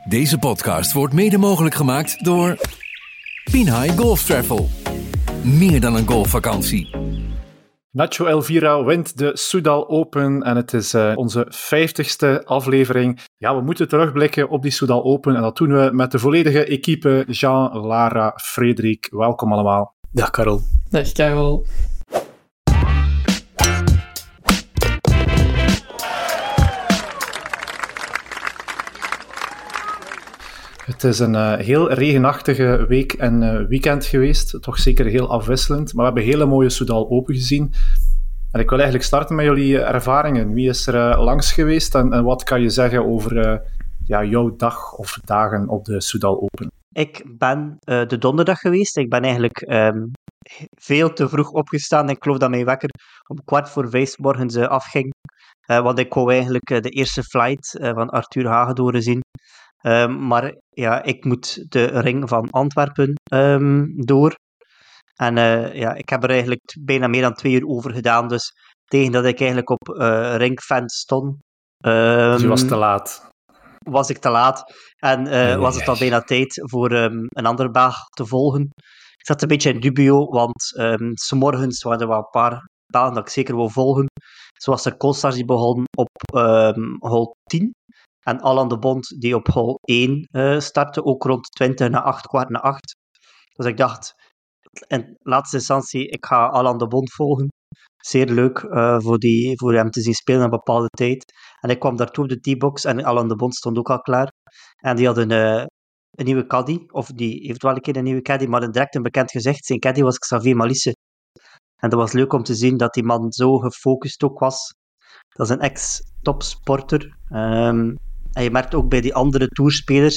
Deze podcast wordt mede mogelijk gemaakt door Pinhai Golf Travel. Meer dan een golfvakantie. Nacho Elvira wint de Soudal Open en het is onze 50ste aflevering. Ja, we moeten terugblikken op die Soudal Open en dat doen we met de volledige equipe. Jean, Lara, Frederik, welkom allemaal. Dag Karel. Dag Karel. Het is een heel regenachtige week en weekend geweest. Toch zeker heel afwisselend. Maar we hebben hele mooie Soudal Open gezien. En ik wil eigenlijk starten met jullie ervaringen. Wie is er langs geweest en wat kan je zeggen over jouw dag of dagen op de Soudal Open? Ik ben de donderdag geweest. Ik ben eigenlijk veel te vroeg opgestaan. Ik geloof dat mijn wekker om 5:15 morgens afging. Want ik wou eigenlijk de eerste flight van Arthur Hagedorn zien. Maar ja, ik moet de ring van Antwerpen door. En ik heb er eigenlijk bijna meer dan 2 uur over gedaan. Dus tegen dat ik eigenlijk op ringfence stond... Dus je was te laat. Was ik te laat. En was het al bijna tijd voor een andere Belg te volgen. Ik zat een beetje in dubio, want 's morgens waren er wel een paar Belgen dat ik zeker wil volgen. Zoals de Koolstars die begonnen op hole 10. En Alain de Bond die op hole 1 startte, ook rond 20 na 8, kwart na 8. Dus ik dacht, in laatste instantie, ik ga Alain de Bond volgen. Zeer leuk voor hem te zien spelen op een bepaalde tijd. En ik kwam daartoe op de teebox en Alain de Bond stond ook al klaar. En die had een nieuwe caddy, of die heeft wel een keer een nieuwe caddy, maar direct een bekend gezicht. Zijn caddy was Xavier Malisse. En dat was leuk om te zien dat die man zo gefocust ook was. Dat is een ex-topsporter. En je merkt ook bij die andere toerspelers,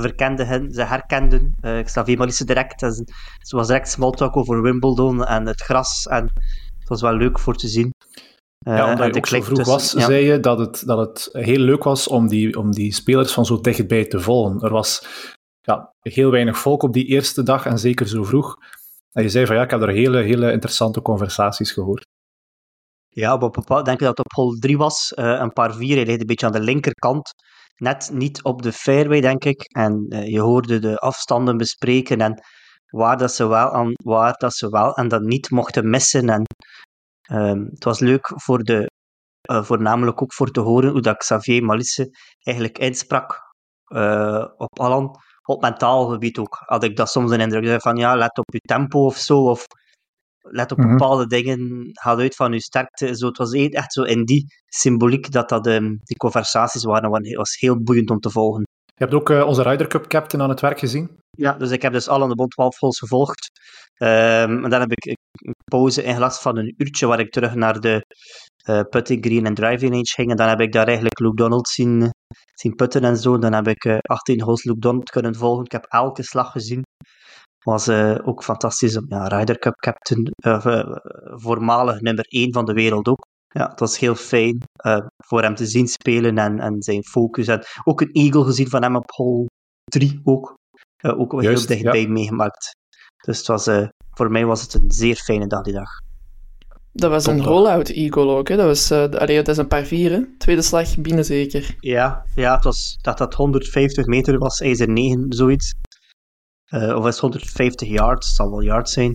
ze herkenden Xavier Malisse direct. En ze was direct smalltalk over Wimbledon en het gras. En het was wel leuk voor te zien. Omdat je ook zo vroeg was, zei je dat het heel leuk was om die spelers van zo dichtbij te volgen. Er was heel weinig volk op die eerste dag en zeker zo vroeg. En je zei van ik heb er hele interessante conversaties gehoord. Ja, ik denk dat het op hole 3 was. Een paar 4, hij ligt een beetje aan de linkerkant. Net niet op de fairway, denk ik. En je hoorde de afstanden bespreken en waar dat ze wel en dat niet mochten missen. En het was leuk voornamelijk ook voor te horen hoe dat Xavier Malisse eigenlijk insprak op Alain. Op mentaal gebied ook had ik dat soms een indruk van let op je tempo of zo, of let op bepaalde dingen, ga uit van je sterkte. Zo, het was echt zo in die symboliek dat die conversaties waren. Het was heel boeiend om te volgen. Je hebt ook onze Ryder Cup captain aan het werk gezien? Ja, dus ik heb dus al aan de Bond 12 holes gevolgd. En dan heb ik een pauze ingelast van een uurtje waar ik terug naar de putting green en driving range ging. En dan heb ik daar eigenlijk Luke Donald zien putten en zo. Dan heb ik 18 holes Luke Donald kunnen volgen. Ik heb elke slag gezien. Was ook fantastisch. Ryder Cup captain, voormalig nummer 1 van de wereld ook. Ja, het was heel fijn voor hem te zien spelen en zijn focus. En ook een eagle gezien van hem op hole 3 ook. Ook heel dichtbij meegemaakt. Dus het was, voor mij was het een zeer fijne dag die dag. Dat was een roll-out eagle ook, hè? Dat is een par 4, hè? Tweede slag binnen zeker. Ja, het was dat 150 meter was, ijzer 9, zoiets. Of is 150 yards, het zal wel yards zijn.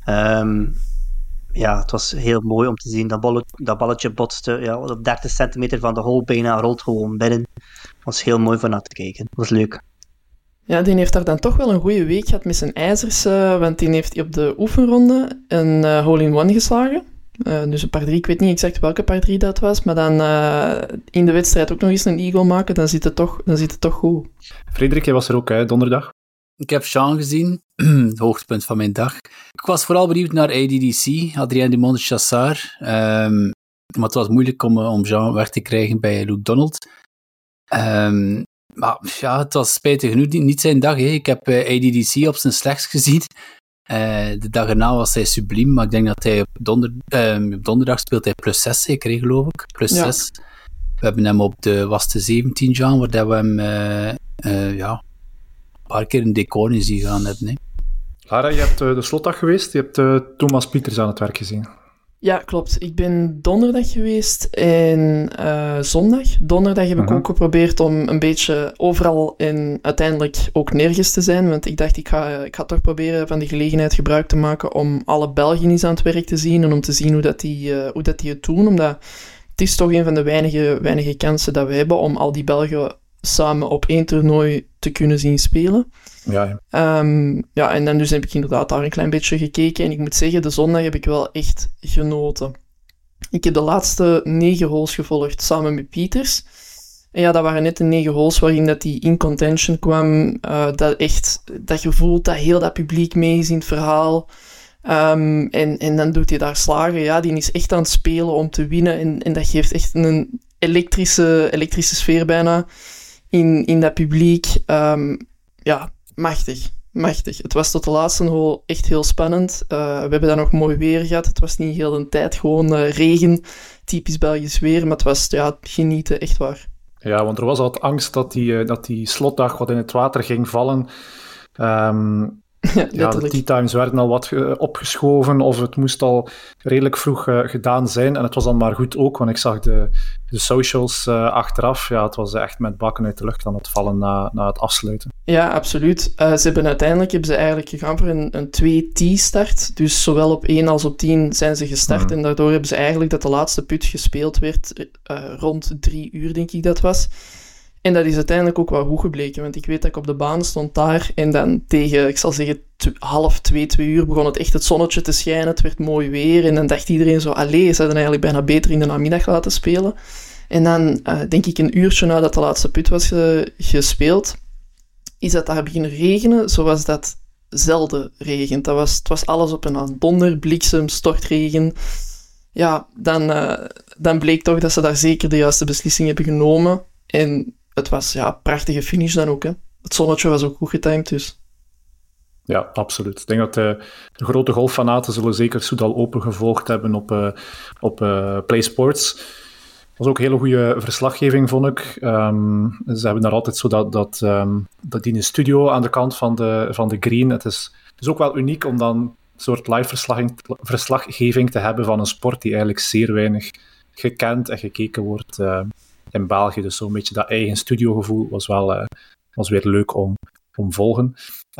Het was heel mooi om te zien. Dat balletje botste op 30 centimeter van de hole bijna, rolt gewoon binnen. Het was heel mooi van naar te kijken. Het was leuk. Ja, die heeft daar dan toch wel een goede week gehad met zijn ijzers, want die heeft op de oefenronde een hole-in-one geslagen. Dus een par 3, ik weet niet exact welke par 3 dat was, maar dan in de wedstrijd ook nog eens een eagle maken, dan zit het toch goed. Frederik, jij was er ook, hè, donderdag? Ik heb Jean gezien, het hoogtepunt van mijn dag. Ik was vooral benieuwd naar ADDC, Adrien Dumont de Chassard. Maar het was moeilijk om Jean weg te krijgen bij Luke Donald. Maar ja, het was spijtig genoeg niet zijn dag. Hè. Ik heb ADDC op zijn slechtst gezien. De dag erna was hij subliem, maar ik denk dat hij op donderdag speelt hij plus 6 zeker, geloof ik. Plus 6. We hebben hem op de 17 Jean, waar we hem een paar keer een decor in zien gaan hebben. Hè. Lara, je hebt de slotdag geweest, je hebt Thomas Pieters aan het werk gezien. Ja, klopt. Ik ben donderdag geweest en zondag. Donderdag heb ik ook geprobeerd om een beetje overal en uiteindelijk ook nergens te zijn, want ik dacht, ik ga toch proberen van de gelegenheid gebruik te maken om alle Belgen eens aan het werk te zien en om te zien hoe dat die het doen, omdat het is toch een van de weinige kansen dat we hebben om al die Belgen samen op één toernooi te kunnen zien spelen. Ja. En dan dus heb ik inderdaad daar een klein beetje gekeken. En ik moet zeggen, de zondag heb ik wel echt genoten. Ik heb de laatste 9 holes gevolgd samen met Pieters. En ja, dat waren net de 9 holes waarin dat die in contention kwam. Dat je voelt dat heel dat publiek mee is in het verhaal. En dan doet hij daar slagen. Ja, die is echt aan het spelen om te winnen. En dat geeft echt een elektrische sfeer bijna in dat publiek. Machtig. Het was tot de laatste hole echt heel spannend. We hebben dan nog mooi weer gehad. Het was niet heel de tijd gewoon regen, typisch Belgisch weer, maar het was genieten, echt waar. Ja, want er was al angst dat die slotdag wat in het water ging vallen. De tee times werden al wat opgeschoven of het moest al redelijk vroeg gedaan zijn. En het was dan maar goed ook, want ik zag de socials achteraf. Ja, het was echt met bakken uit de lucht aan het vallen na het afsluiten. Ja, absoluut. Uiteindelijk hebben ze eigenlijk gegaan voor een 2T-start. Dus zowel op 1 als op 10 zijn ze gestart. En daardoor hebben ze eigenlijk dat de laatste put gespeeld werd rond 3 uur, denk ik dat was. En dat is uiteindelijk ook wel goed gebleken, want ik weet dat ik op de baan stond daar en dan tegen, ik zal zeggen, 1:30, 2 uur begon het echt het zonnetje te schijnen, het werd mooi weer en dan dacht iedereen zo, ze hadden eigenlijk bijna beter in de namiddag laten spelen. En dan, denk ik een uurtje nadat de laatste put was gespeeld, is dat daar beginnen regenen, zoals dat zelden regent. Het was alles op en aan, donder, bliksem, stortregen. Ja, dan bleek toch dat ze daar zeker de juiste beslissing hebben genomen. En het was prachtige finish dan ook. Hè. Het zonnetje was ook goed getimed, dus. Ja, absoluut. Ik denk dat de grote golffanaten zullen zeker Soudal Open gevolgd hebben op Play Sports. Dat was ook een hele goede verslaggeving, vond ik. Ze hebben daar altijd zo dat in een studio aan de kant van de green. Het is ook wel uniek om dan een soort live verslaggeving te hebben van een sport die eigenlijk zeer weinig gekend en gekeken wordt in België. Dus zo'n beetje dat eigen studiogevoel was weer leuk om volgen.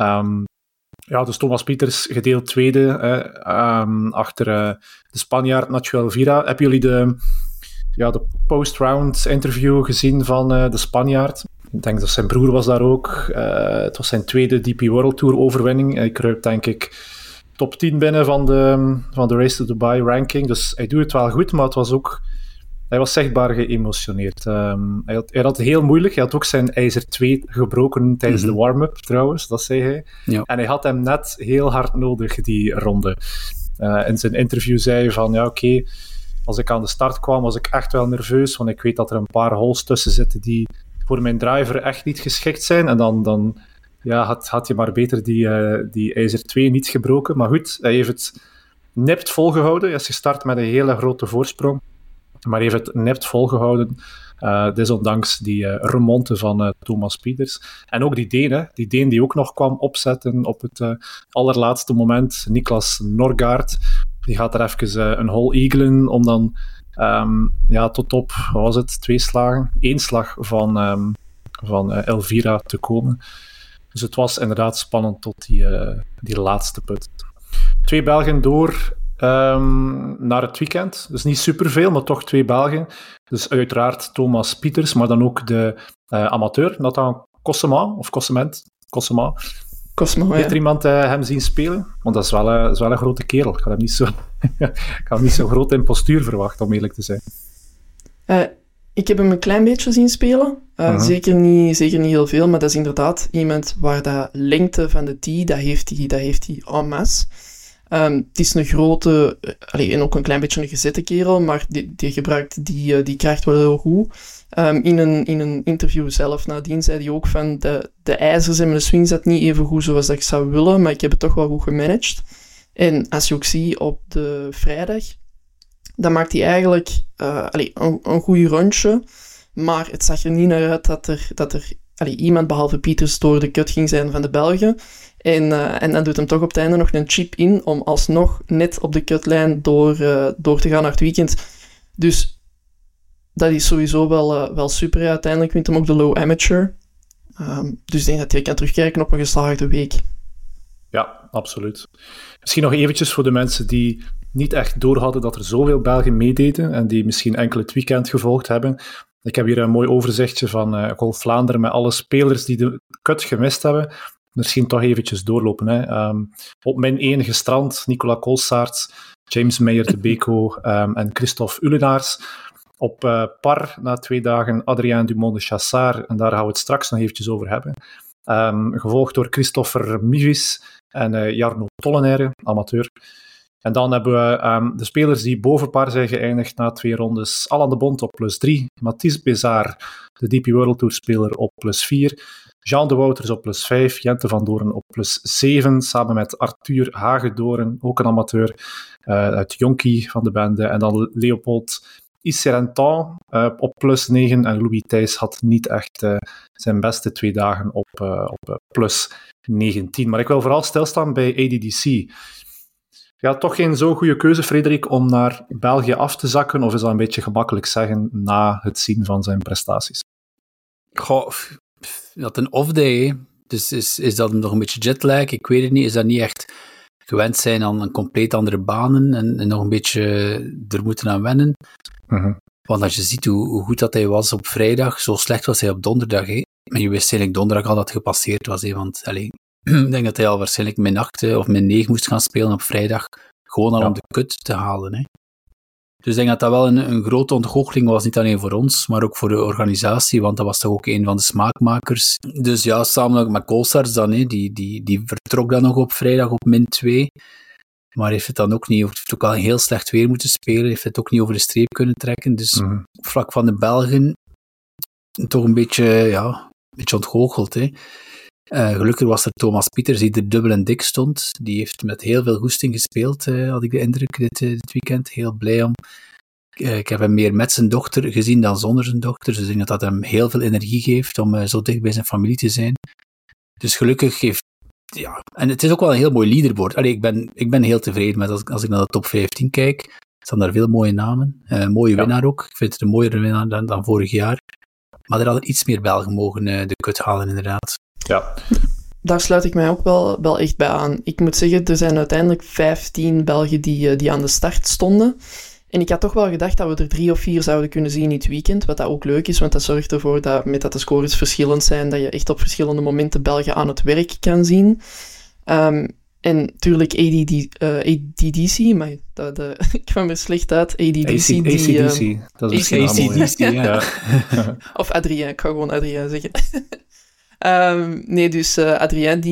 Dus Thomas Pieters gedeeld tweede achter de Spanjaard Nacho Elvira. Hebben jullie de post-round interview gezien van de Spanjaard? Ik denk dat zijn broer was daar ook. Het was zijn tweede DP World Tour overwinning. Hij kruipt denk ik top 10 binnen van de Race to Dubai ranking. Dus hij doet het wel goed, maar hij was zichtbaar geëmotioneerd. Hij had het heel moeilijk. Hij had ook zijn ijzer 2 gebroken tijdens de warm-up, trouwens. Dat zei hij. Ja. En hij had hem net heel hard nodig, die ronde. In zijn interview zei hij van, oké, als ik aan de start kwam, was ik echt wel nerveus, want ik weet dat er een paar holes tussen zitten die voor mijn driver echt niet geschikt zijn. En dan had je maar beter die ijzer 2 niet gebroken. Maar goed, hij heeft het nipt volgehouden. Hij is gestart met een hele grote voorsprong. Maar hij heeft het nipt volgehouden, desondanks die remonte van Thomas Pieters. En ook die Deen die ook nog kwam opzetten op het allerlaatste moment, Niklas Norgaard. Die gaat er even een hole eaglen om dan tot op, wat was het, 2 slagen? 1 slag van Elvira te komen. Dus het was inderdaad spannend tot die laatste put. 2 Belgen door naar het weekend. Dus niet superveel, maar toch 2 Belgen. Dus uiteraard Thomas Pieters, maar dan ook de amateur, Nathan Cossema. Heeft er iemand hem zien spelen? Want dat is wel een grote kerel. Ik had hem niet zo groot in postuur verwachten, om eerlijk te zijn. Ik heb hem een klein beetje zien spelen. Zeker niet heel veel, maar dat is inderdaad iemand waar de lengte van de tee, dat heeft hij en masse. Het is een grote, en ook een klein beetje een gezette kerel, maar die gebruikt die kracht wel heel goed. In een interview zelf nadien zei hij ook van de ijzers en mijn swing zat niet even goed zoals dat ik zou willen, maar ik heb het toch wel goed gemanaged. En als je ook ziet op de vrijdag, dan maakt hij eigenlijk een goed rondje, maar het zag er niet naar uit dat er iemand behalve Pieters door de kut ging zijn van de Belgen. En dan doet hem toch op het einde nog een chip in om alsnog net op de kutlijn door te gaan naar het weekend. Dus dat is sowieso wel super. Uiteindelijk wint hem ook de low amateur. Dus ik denk dat je kan terugkijken op een geslaagde week. Ja, absoluut. Misschien nog eventjes voor de mensen die niet echt doorhadden dat er zoveel Belgen meededen en die misschien enkel het weekend gevolgd hebben. Ik heb hier een mooi overzichtje van Golf Vlaanderen met alle spelers die de cut gemist hebben. Misschien toch eventjes doorlopen. Hè. Op min 1 gestrand, Nicolas Colsaerts, James Meijer de Beko en Christophe Ulenaars. Op par na 2 dagen Adrien Dumont de Chassard, en daar gaan we het straks nog eventjes over hebben. Gevolgd door Christopher Mivis en Jarno Tollenaire, amateur. En dan hebben we de spelers die boven par zijn geëindigd na 2 rondes. Alain de Bont op +3, Mathis Bézard, de DP World Tour speler, op +4, Jean de Wouters op +5, Jente van Doorn op +7, samen met Arthur Hagedoorn, ook een amateur, uit Jonkie van de bende. En dan Leopold Isserentan op +9 en Louis Thijs had niet echt zijn beste 2 dagen op +19. Maar ik wil vooral stilstaan bij ADDC. Ja, toch geen zo goede keuze, Frederik, om naar België af te zakken, of is dat een beetje gemakkelijk zeggen na het zien van zijn prestaties? Goh, dat een off-day, hè. Dus is dat nog een beetje jetlag? Ik weet het niet. Is dat niet echt gewend zijn aan een compleet andere banen en nog een beetje er moeten aan wennen? Mm-hmm. Want als je ziet hoe goed dat hij was op vrijdag, zo slecht was hij op donderdag. Hè. En je wist eigenlijk donderdag al dat het gepasseerd was. Hè, want ik denk dat hij al waarschijnlijk min 8 of min 9 moest gaan spelen op vrijdag. Gewoon al om de kut te halen. Hè. Dus ik denk dat dat wel een grote ontgoocheling was, niet alleen voor ons, maar ook voor de organisatie, want dat was toch ook een van de smaakmakers. Dus ja, samen met Colsaerts dan, hè, die vertrok dan nog op vrijdag op min 2. Maar heeft het dan ook niet, heeft ook al heel slecht weer moeten spelen, heeft het ook niet over de streep kunnen trekken. Dus vlak van de Belgen toch een beetje ontgoocheld. Hè. Gelukkig was er Thomas Pieters die er dubbel en dik stond. Die heeft met heel veel goesting gespeeld, had ik de indruk, dit weekend. Heel blij om. Ik heb hem meer met zijn dochter gezien dan zonder zijn dochter. Dus ik denk dat hem heel veel energie geeft om zo dicht bij zijn familie te zijn. Dus gelukkig heeft... Ja, en het is ook wel een heel mooi leaderboard. Allee, ik ben heel tevreden met als ik naar de top 15 kijk. Staan daar veel mooie namen. Mooie winnaar ook. Ik vind het een mooiere winnaar dan vorig jaar. Maar er hadden iets meer Belgen mogen de kut halen, inderdaad. Ja. Daar sluit ik mij ook wel echt bij aan. Ik moet zeggen, er zijn uiteindelijk 15 Belgen die aan de start stonden. En ik had toch wel gedacht dat we er 3 of 4 zouden kunnen zien in het weekend, wat dat ook leuk is, want dat zorgt ervoor dat, met dat de scores verschillend zijn, dat je echt op verschillende momenten Belgen aan het werk kan zien. En natuurlijk ADDC, maar ik kwam er slecht uit. ADDC. Dat is ACDC, ja. Of Adrien, ik ga gewoon Adrien zeggen. Nee, dus Adrien,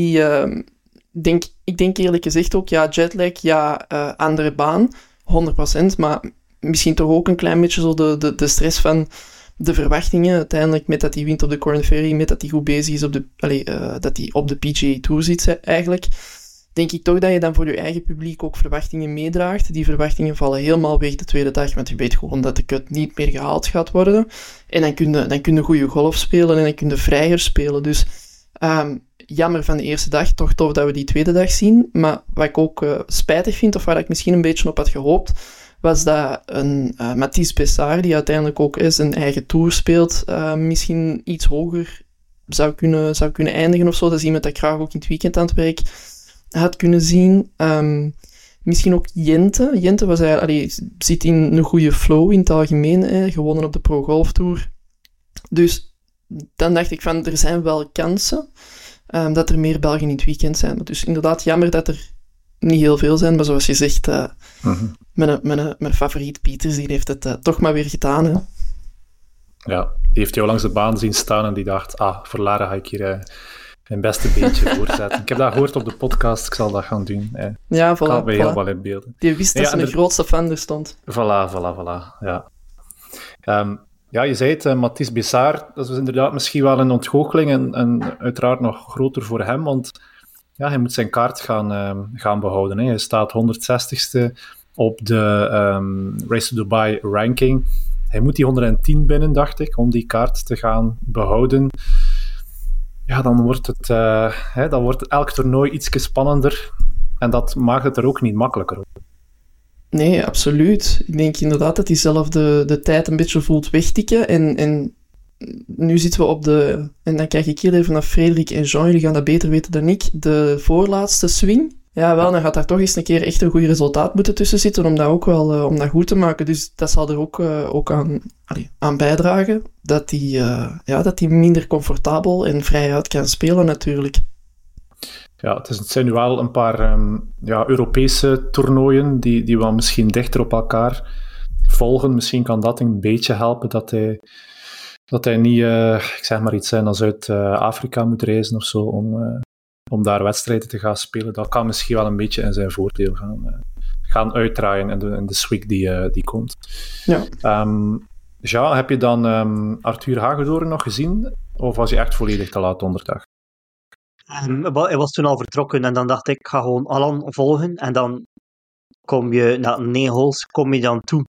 ik denk eerlijk gezegd ook, ja, jetlag, ja, andere baan, 100%, maar misschien toch ook een klein beetje zo de stress van de verwachtingen, uiteindelijk met dat hij wint op de Corn Ferry, met dat hij goed bezig is dat hij op de PGA Tour zit, eigenlijk, denk ik toch dat je dan voor je eigen publiek ook verwachtingen meedraagt. Die verwachtingen vallen helemaal weg de tweede dag, want je weet gewoon dat de cut niet meer gehaald gaat worden. En dan kun je goede golf spelen en dan kun je vrijer spelen. Dus jammer van de eerste dag, toch tof dat we die tweede dag zien. Maar wat ik ook spijtig vind, of waar ik misschien een beetje op had gehoopt, was dat een Mathis Bézard, die uiteindelijk ook zijn eigen tour speelt, misschien iets hoger zou kunnen eindigen of zo. Dat is iemand dat ik graag ook in het weekend aan het werk had kunnen zien. Misschien ook Jente. Jente zit in een goede flow in het algemeen, gewonnen op de Pro Golf Tour. Dus dan dacht ik van, er zijn wel kansen dat er meer Belgen in het weekend zijn. Maar dus inderdaad jammer dat er niet heel veel zijn, maar zoals je zegt, mijn favoriet Pieters, die heeft het toch maar weer gedaan. Hè. Ja, die heeft jou langs de baan zien staan en die dacht, voor Lara ga ik hier mijn beste beentje voorzetten. Ik heb dat gehoord op de podcast, ik zal dat gaan doen. Ja, voilà. Ik kan me heel wel inbeelden. Die wist dat zijn grootste fan er stond. Voilà, ja. Ja, je zei het, Mathis Bézard, dat is inderdaad misschien wel een ontgoocheling en uiteraard nog groter voor hem, want ja, hij moet zijn kaart gaan behouden. Hè. Hij staat 160ste op de Race to Dubai ranking. Hij moet die 110 binnen, dacht ik, om die kaart te gaan behouden. dan wordt elk toernooi iets spannender. En dat maakt het er ook niet makkelijker op. Nee, absoluut. Ik denk inderdaad dat hij zelf de tijd een beetje voelt wegtikken. En nu zitten we op en dan kijk ik heel even naar Frederik en Jean, jullie gaan dat beter weten dan ik, de voorlaatste swing. Ja, wel, dan gaat daar toch eens een keer echt een goed resultaat moeten tussen zitten om dat ook wel om dat goed te maken. Dus dat zal er ook aan bijdragen, dat hij minder comfortabel en vrijuit kan spelen natuurlijk. Ja, het zijn nu wel een paar Europese toernooien die wel misschien dichter op elkaar volgen. Misschien kan dat een beetje helpen dat hij niet, ik zeg maar iets, naar Zuid-Afrika moet reizen of zo om daar wedstrijden te gaan spelen. Dat kan misschien wel een beetje in zijn voordeel gaan uitdraaien in de swing die komt. Ja. Heb je dan Arthur Hagedorn nog gezien? Of was hij echt volledig te laat donderdag? Hij was toen al vertrokken en dan dacht ik ga gewoon Allan volgen. En dan kom je na 9 holes dan toe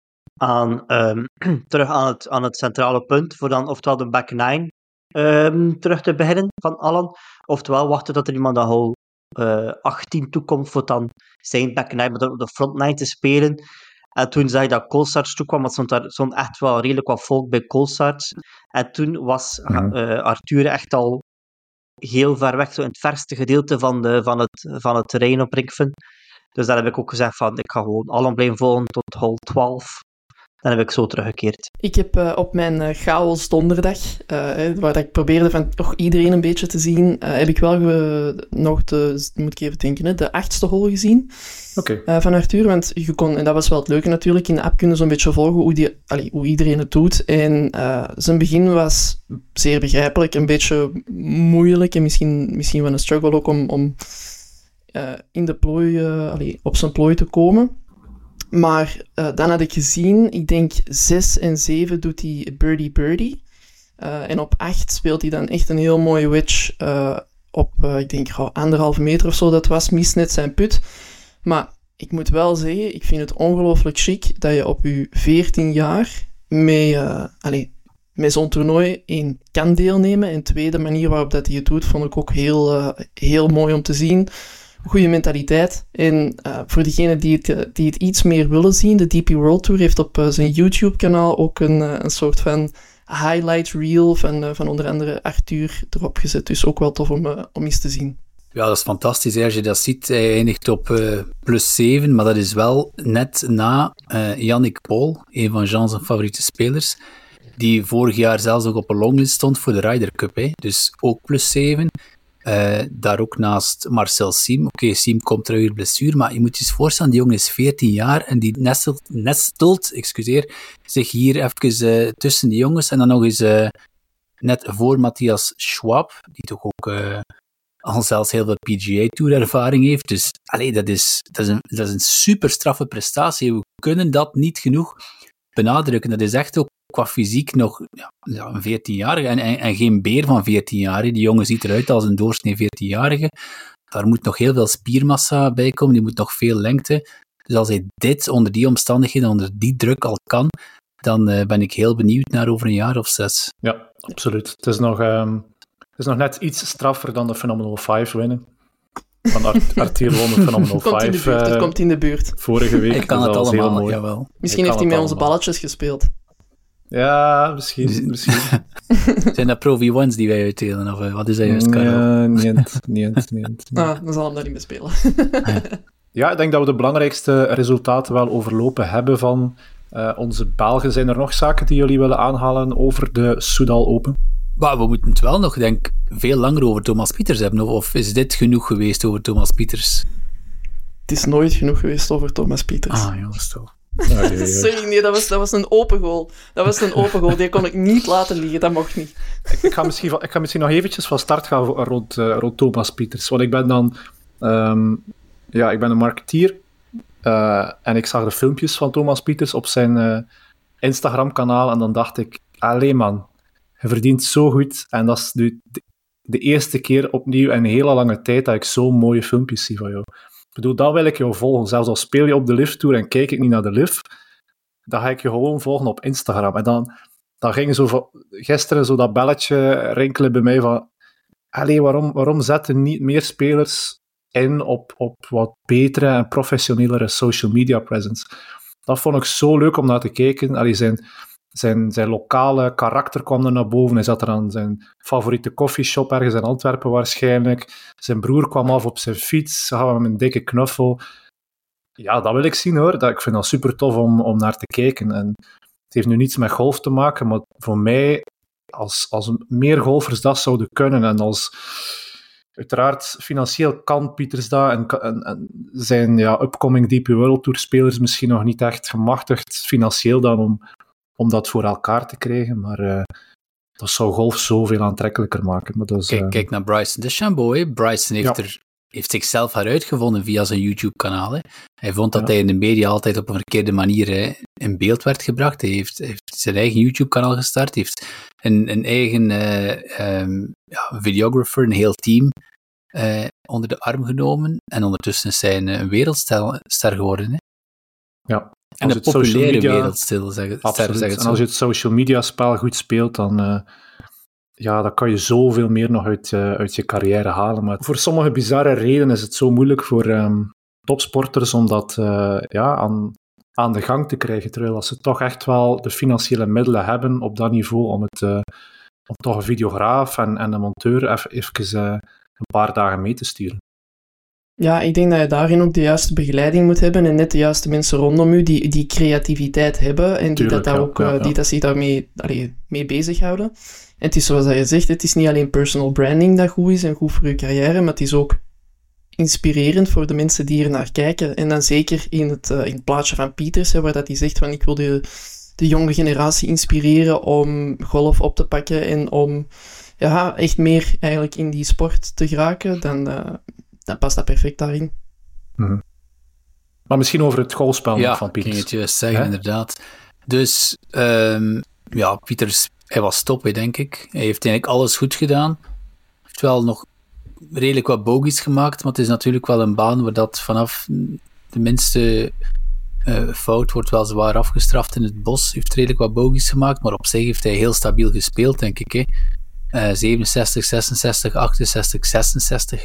terug aan het centrale punt voor dan oftewel de back 9 terug te beginnen van Allan. Oftewel wachten tot er iemand aan hole 18 toekomt voor dan zijn back 9 met de front 9 te spelen. En toen zag ik dat Colsaerts toekwam, want er stond echt wel redelijk wat volk bij Colsaerts. En toen was Arthur echt al heel ver weg, zo in het verste gedeelte van het terrein op Rinkven. Dus daar heb ik ook gezegd van, ik ga gewoon Allan blijven volgen tot hole 12. Dan heb ik zo teruggekeerd. Ik heb op mijn chaos donderdag, waar ik probeerde van toch iedereen een beetje te zien, heb ik wel nog moet ik even denken, de 8e hole gezien. Okay. Van Arthur. Want je kon, en dat was wel het leuke natuurlijk, in de app kunnen ze een beetje volgen hoe iedereen het doet. En zijn begin was zeer begrijpelijk, een beetje moeilijk en misschien wel een struggle ook om in de plooi, op zijn plooi te komen. Maar dan had ik gezien, ik denk 6 en 7 doet hij birdie. En op 8 speelt hij dan echt een heel mooie wedge op, ik denk 1,5 meter of zo dat was, mist net zijn put. Maar ik moet wel zeggen, ik vind het ongelooflijk chic dat je op je 14 jaar met zo'n toernooi kan deelnemen. En tweede manier waarop dat hij het doet, vond ik ook heel mooi om te zien. Goede mentaliteit. En voor diegenen die het iets meer willen zien, de DP World Tour heeft op zijn YouTube-kanaal ook een soort van highlight reel van onder andere Arthur erop gezet. Dus ook wel tof om eens te zien. Ja, dat is fantastisch. Als je dat ziet, hij eindigt op +7, maar dat is wel net na Yannick Paul, een van Jean's favoriete spelers, die vorig jaar zelfs ook op een longlist stond voor de Ryder Cup. Hè. Dus ook +7. Daar ook naast Marcel Siem. Oké, Siem komt terug uit blessure, maar je moet je eens voorstellen, die jongen is 14 jaar en die nestelt zich hier even tussen de jongens en dan nog eens net voor Matthias Schwab, die toch ook al zelfs heel veel PGA Tour ervaring heeft. Dus dat is een super straffe prestatie. We kunnen dat niet genoeg benadrukken. Dat is echt ook qua fysiek nog een 14-jarige en geen beer van 14-jarige. Die jongen ziet eruit als een doorsnee 14-jarige. Daar moet nog heel veel spiermassa bij komen, die moet nog veel lengte. Dus als hij dit onder die omstandigheden, onder die druk al kan, dan ben ik heel benieuwd naar over een jaar of 6. Ja, absoluut. Het is nog net iets straffer dan de Phenomenal 5 winnen. Van Arthur won de Phenomenal 5. Dat komt in de buurt. Vorige week. Ik kan het allemaal, jawel. Misschien heeft hij met onze balletjes gespeeld. Ja, misschien. Zijn dat Pro V1's die wij uitdelen? Of wat is dat juist, Karel? Niet. Dan zal hem daar niet mee spelen. Ja, ik denk dat we de belangrijkste resultaten wel overlopen hebben van onze Belgen. Zijn er nog zaken die jullie willen aanhalen over de Soudal Open? Maar we moeten het wel nog, denk ik, veel langer over Thomas Pieters hebben. Of is dit genoeg geweest over Thomas Pieters? Het is nooit genoeg geweest over Thomas Pieters. Ah, jongens, toch. Sorry, nee, dat was een open goal. Die kon ik niet laten liggen, dat mocht niet. Ik ga misschien nog eventjes van start gaan rond Thomas Pieters. Want ik ben dan... ik ben een marketeer. En ik zag de filmpjes van Thomas Pieters op zijn Instagram-kanaal. En dan dacht ik, allee man, je verdient zo goed. En dat is nu de eerste keer opnieuw in een hele lange tijd dat ik zo'n mooie filmpjes zie van jou. Ik bedoel, dat wil ik jou volgen. Zelfs al speel je op de LIV Tour en kijk ik niet naar de LIV, dan ga ik je gewoon volgen op Instagram. En dan ging gisteren zo dat belletje rinkelen bij mij van waarom zetten niet meer spelers in op wat betere en professionelere social media presence? Dat vond ik zo leuk om naar te kijken. Zijn lokale karakter kwam er naar boven. Hij zat er aan zijn favoriete coffeeshop ergens in Antwerpen waarschijnlijk. Zijn broer kwam af op zijn fiets. Ze gaven hem een dikke knuffel. Ja, dat wil ik zien hoor. Ik vind dat super tof om naar te kijken. En het heeft nu niets met golf te maken, maar voor mij, als meer golfers dat zouden kunnen en als... Uiteraard, financieel kan Pieters dat en zijn upcoming DP World Tour spelers misschien nog niet echt gemachtigd financieel dan om dat voor elkaar te krijgen, maar dat zou golf zoveel aantrekkelijker maken. Maar dat is, kijk naar Bryson DeChambeau. Bryson heeft zichzelf heruitgevonden via zijn YouTube-kanaal. Hij vond dat hij in de media altijd op een verkeerde manier in beeld werd gebracht. Hij heeft zijn eigen YouTube-kanaal gestart, heeft een eigen videographer, een heel team onder de arm genomen. En ondertussen is hij een wereldster geworden. Hè? Ja. En een populaire wereldster, zeggen en als je het social media spel goed speelt, dan kan je zoveel meer nog uit je carrière halen. Maar voor sommige bizarre redenen is het zo moeilijk voor topsporters om dat aan de gang te krijgen. Terwijl als ze toch echt wel de financiële middelen hebben op dat niveau om toch een videograaf en een monteur even een paar dagen mee te sturen. Ja, ik denk dat je daarin ook de juiste begeleiding moet hebben en net de juiste mensen rondom u die creativiteit hebben en die dat zich daarmee mee bezighouden. En het is zoals je zegt, het is niet alleen personal branding dat goed is en goed voor je carrière, maar het is ook inspirerend voor de mensen die er naar kijken. En dan zeker in het plaatje van Pieters, waar dat hij zegt van ik wil de jonge generatie inspireren om golf op te pakken en om echt meer eigenlijk in die sport te geraken, dan past dat perfect daarin. Mm-hmm. Maar misschien over het golfspel van Pieters. Ja, ik ging het juist zeggen, inderdaad. Dus, Pieters, hij was top, denk ik. Hij heeft eigenlijk alles goed gedaan. Hij heeft wel nog redelijk wat bogies gemaakt, maar het is natuurlijk wel een baan waar dat vanaf de minste fout wordt wel zwaar afgestraft in het bos. Hij heeft redelijk wat bogies gemaakt, maar op zich heeft hij heel stabiel gespeeld, denk ik. Hè. 67, 66, 68, 66. Je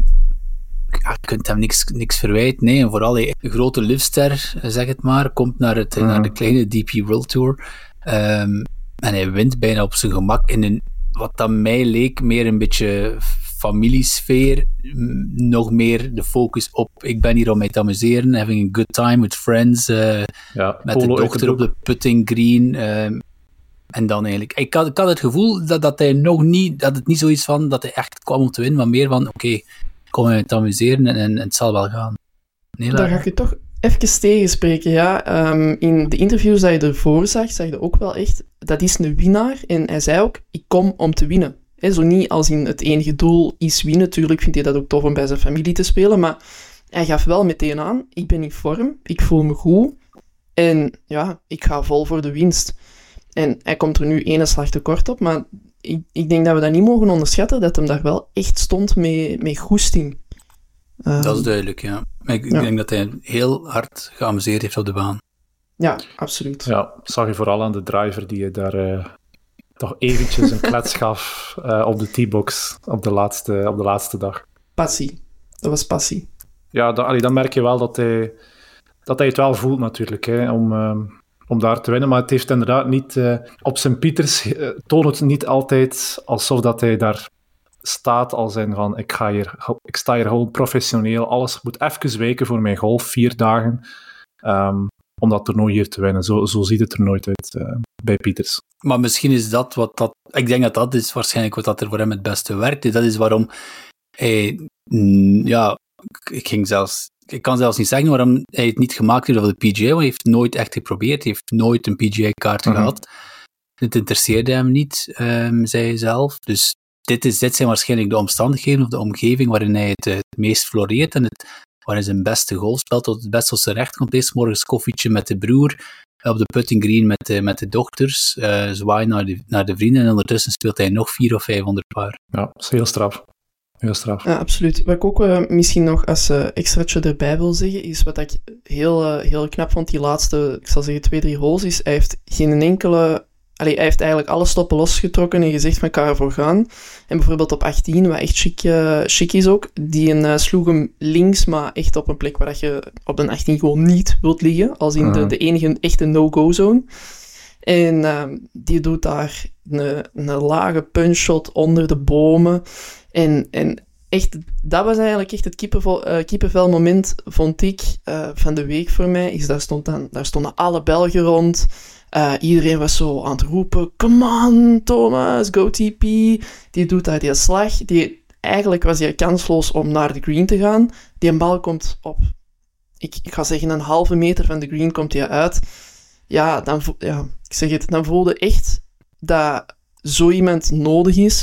kunt hem niks verwijten. Nee, en vooral een grote liftster, zeg het maar, komt naar de kleine DP World Tour. En hij wint bijna op zijn gemak in wat dan mij leek, meer een beetje familiesfeer. Nog meer de focus op, ik ben hier om mij te amuseren, having a good time with friends, met de dochter op de putting green. En dan eigenlijk, ik had het gevoel dat hij nog niet, dat het niet zoiets van, dat hij echt kwam om te winnen, maar meer van, oké, kom je te amuseren en het zal wel gaan. Daar ga ik je toch even tegenspreken, ja. In de interviews dat je ervoor zag je ook wel echt, dat is een winnaar. En hij zei ook, ik kom om te winnen. Zo niet als in het enige doel is winnen. Natuurlijk vindt hij dat ook tof om bij zijn familie te spelen, maar hij gaf wel meteen aan, ik ben in vorm, ik voel me goed en ik ga vol voor de winst. En hij komt er nu 1 slag tekort op, maar ik denk dat we dat niet mogen onderschatten, dat hem daar wel echt stond met goesting. Dat is duidelijk, ja. Ik denk dat hij heel hard geamuseerd heeft op de baan. Ja, absoluut. Ja, zag je vooral aan de driver die je daar toch eventjes een klets gaf op de teebox op de laatste dag. Passie. Dat was passie. Ja, dan merk je wel dat hij het wel voelt natuurlijk, hè, om daar te winnen, maar het heeft inderdaad niet... op zijn Pieters toont het niet altijd alsof dat hij daar staat als in van, ik sta hier gewoon professioneel, alles moet even wijken voor mijn golf, 4 dagen, om dat toernooi hier te winnen. Zo ziet het er nooit uit bij Pieters. Maar misschien is dat ik denk dat is waarschijnlijk wat dat er voor hem het beste werkt. Dat is waarom hij... Ik kan zelfs niet zeggen waarom hij het niet gemaakt heeft op de PGA, want hij heeft nooit echt geprobeerd. Hij heeft nooit een PGA-kaart gehad. Het interesseerde hem niet, zei hij zelf. Dus dit zijn waarschijnlijk de omstandigheden of de omgeving waarin hij het meest floreert en waarin zijn beste golfspel tot het best tot zijn recht komt. Eerst morgens koffietje met de broer, op de putting green met de dochters, zwaaien naar de vrienden en ondertussen speelt hij nog 400 of 500 paar. Ja, dat is heel straf. Heel straf. Ja, absoluut. Wat ik ook misschien nog als extraatje erbij wil zeggen, is wat ik heel knap vond, die laatste, ik zal zeggen 2-3 holes, is hij heeft geen enkele hij heeft eigenlijk alle stoppen losgetrokken en gezegd van ik ga ervoor gaan. En bijvoorbeeld op 18, wat echt chic is ook, die sloeg hem links, maar echt op een plek waar je op de 18 gewoon niet wilt liggen, als in de enige echte no-go zone. En die doet daar een lage punchshot onder de bomen. En echt, dat was eigenlijk echt het kippenvel moment, vond ik, van de week voor mij. Daar stonden alle Belgen rond. Iedereen was zo aan het roepen, come on, Thomas, go TP. Die doet daar die slag. Eigenlijk was hij kansloos om naar de green te gaan. Die bal komt op, ik ga zeggen, een halve meter van de green komt hij uit. Ja, ik zeg het, dan voelde echt dat zo iemand nodig is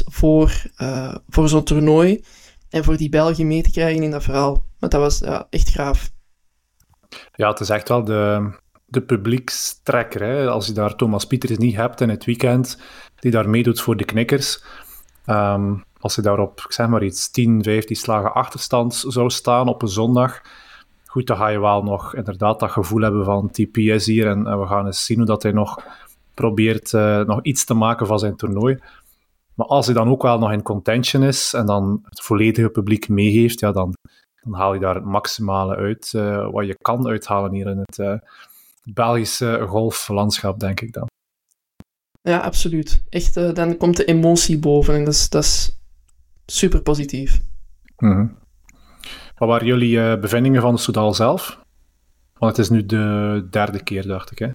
voor zo'n toernooi en voor die Belgen mee te krijgen in dat verhaal. Want dat was echt gaaf. Ja, het is echt wel de publiekstrekker. Hè? Als je daar Thomas Pieters niet hebt in het weekend, die daar meedoet voor de knikkers. Als je daar op, ik zeg maar iets, 10, 15 slagen achterstand zou staan op een zondag, goed, dan ga je wel nog inderdaad dat gevoel hebben van TP is hier en we gaan eens zien hoe dat hij nog probeert nog iets te maken van zijn toernooi. Maar als hij dan ook wel nog in contention is en dan het volledige publiek meegeeft, ja, dan haal je daar het maximale uit wat je kan uithalen hier in het Belgische golflandschap, denk ik dan. Ja, absoluut. Echt, dan komt de emotie boven en dat is super positief. Mm-hmm. Wat waren jullie bevindingen van de Soudal zelf? Want het is nu de derde keer, dacht ik, hè?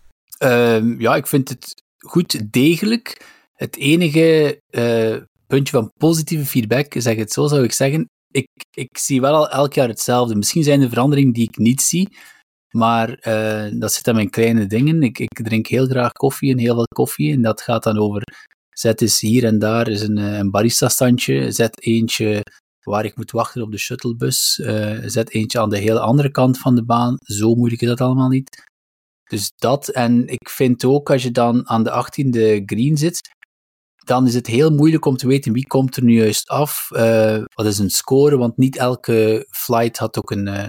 Ik vind het goed degelijk. Het enige puntje van positieve feedback, zeg het zo, zou ik zeggen, ik zie wel al elk jaar hetzelfde. Misschien zijn er veranderingen die ik niet zie, maar dat zit aan mijn kleine dingen. Ik drink heel graag koffie en heel veel koffie, en dat gaat dan over, zet eens hier en daar is een barista-standje, zet eentje waar ik moet wachten op de shuttlebus, zet eentje aan de hele andere kant van de baan. Zo moeilijk is dat allemaal niet. Dus dat, en ik vind ook, als je dan aan de 18e green zit, dan is het heel moeilijk om te weten wie komt er nu juist af. Wat is een score? Want niet elke flight had ook een